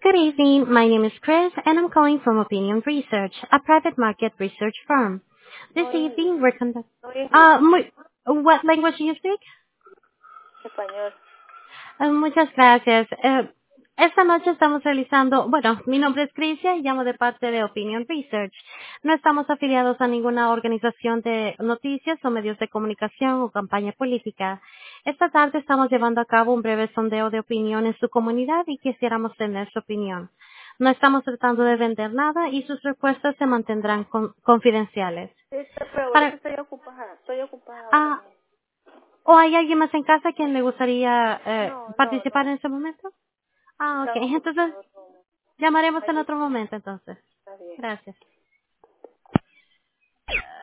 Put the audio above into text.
Good evening. My name is Chris, and I'm calling from Opinion Research, a private market research firm. This No evening, inglés, we're conducting. no inglés, What language do you speak? español. Muchas gracias. Esta noche estamos realizando, bueno, mi nombre es Crisia y llamo de parte de Opinion Research. No estamos afiliados a ninguna organización de noticias o medios de comunicación o campaña política. Esta tarde estamos llevando a cabo un breve sondeo de opinión en su comunidad y quisiéramos tener su opinión. No estamos tratando de vender nada y sus respuestas se mantendrán confidenciales. Pero ahorita Para, estoy ocupada ahora ah, mismo. ¿O hay alguien más en casa quien le gustaría participar No, en ese momento? Ok. estamos Entonces ocupados otro momento. llamaremos en Ahí otro momento entonces. está bien. Gracias.